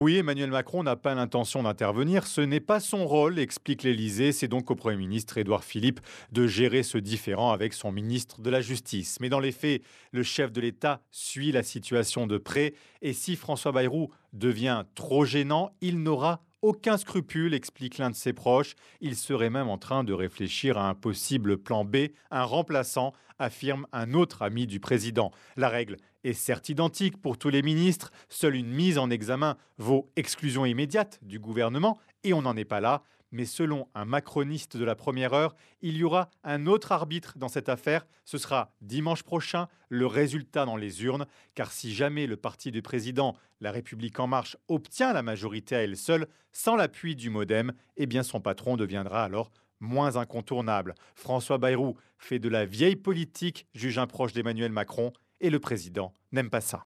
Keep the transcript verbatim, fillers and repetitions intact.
Oui, Emmanuel Macron n'a pas l'intention d'intervenir, ce n'est pas son rôle, explique l'Élysée. C'est donc au Premier ministre Édouard Philippe de gérer ce différend avec son ministre de la Justice. Mais dans les faits, le chef de l'État suit la situation de près et si François Bayrou devient trop gênant, il n'aura aucun scrupule, explique l'un de ses proches. Il serait même en train de réfléchir à un possible plan B, un remplaçant, affirme un autre ami du président. La règle est certes identique pour tous les ministres, seule une mise en examen vaut exclusion immédiate du gouvernement, et on n'en est pas là. Mais selon un macroniste de la première heure, il y aura un autre arbitre dans cette affaire. Ce sera dimanche prochain, le résultat dans les urnes. Car si jamais le parti du président, La République En Marche, obtient la majorité à elle seule, sans l'appui du MoDem, eh bien son patron deviendra alors moins incontournable. François Bayrou fait de la vieille politique, juge un proche d'Emmanuel Macron, et le président n'aime pas ça.